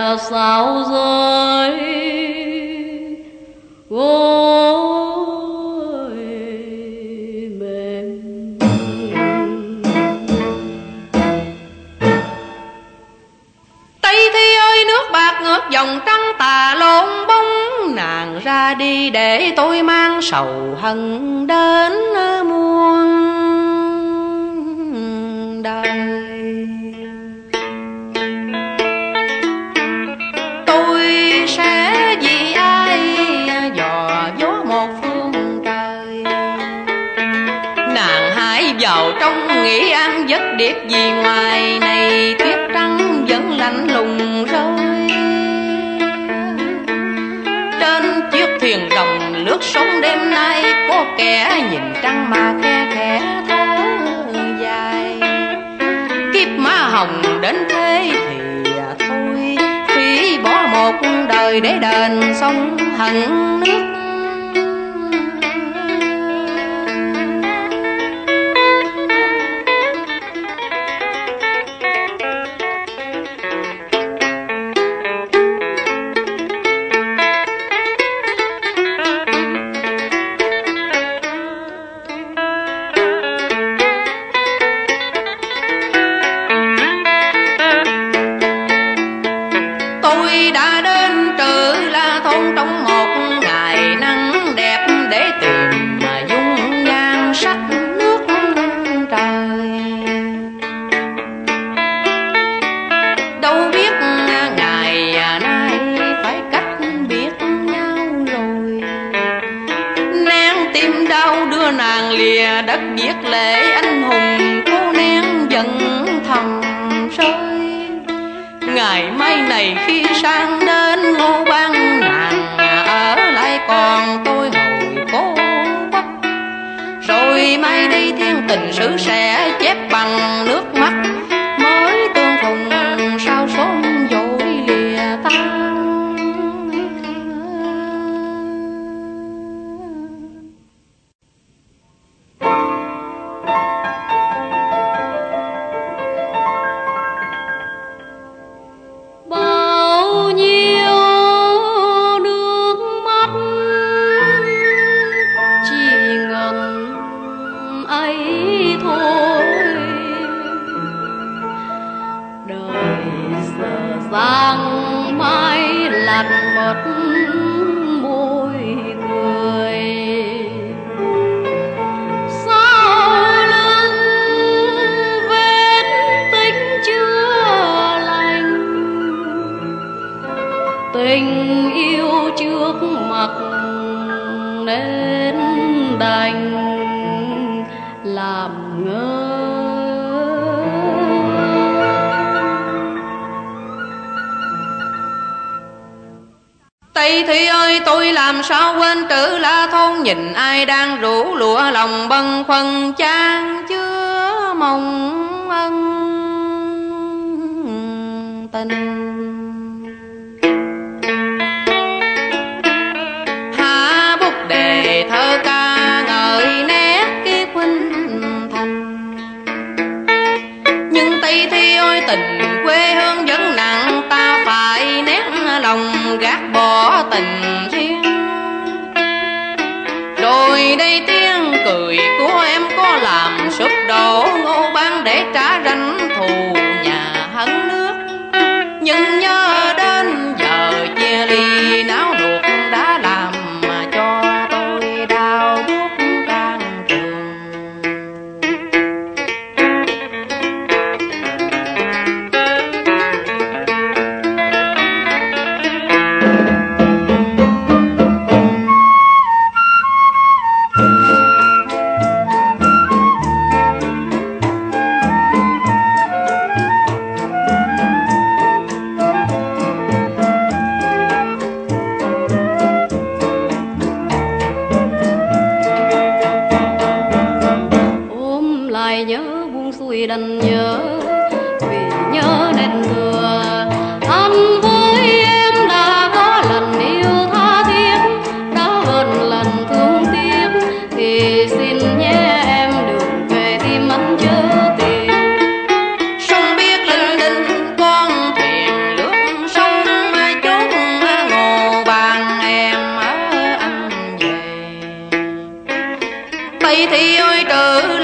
sao rơi gối mềm. Tây Thi ơi nước bạc ngược dòng trăng tà lộn bóng, nàng ra đi để tôi mang sầu hận đến muôn đời. Tôi sẽ vì ai dò dố một phương trời, nàng hãy vào trong nghĩ an giấc điệp vì ngoài này tuyết trắng vẫn lạnh lùng rơi. Trên chiếc thuyền rồng lướt sóng đêm nay, có kẻ nhìn trăng mà khe khẽ thở dài. Kiếp má hồng đến thế thì thôi, phí bỏ một đời để đền sông hận nước. Đất viết lệ anh hùng cô nén giận thầm rơi. Ngày mai này khi sang đến Ngô Bang, nàng ở lại còn tôi hồi cố Bắc. Rồi mai đây thiên tình sử sẽ chép bằng nước mắt, mới tương phùng sao sớm vội lìa tan. Vàng mai lạnh mất môi cười, sau lưng vết tích chưa lành. Tình yêu trước mặt nên đành làm ngơ. Tây Thi ơi tôi làm sao quên Trữ La Thôn, nhìn ai đang rủ lụa lòng bâng khuâng chan chứa mong ân tình. Hạ bút đề thơ ca ngợi nét kiếp huynh thành, nhưng Tây Thi ơi tình quê hương vẫn nặng, ta phải nén lòng gác bỏ tình riêng. Rồi đây tiếng cười của em có làm sụp đổ Ngô Bang để trả ranh thù nhà hận nước. Nhưng nhớ đến giờ chia ly náo ruột đã làm mà cho tôi đau buốt can trường. vậy thì ôi trừ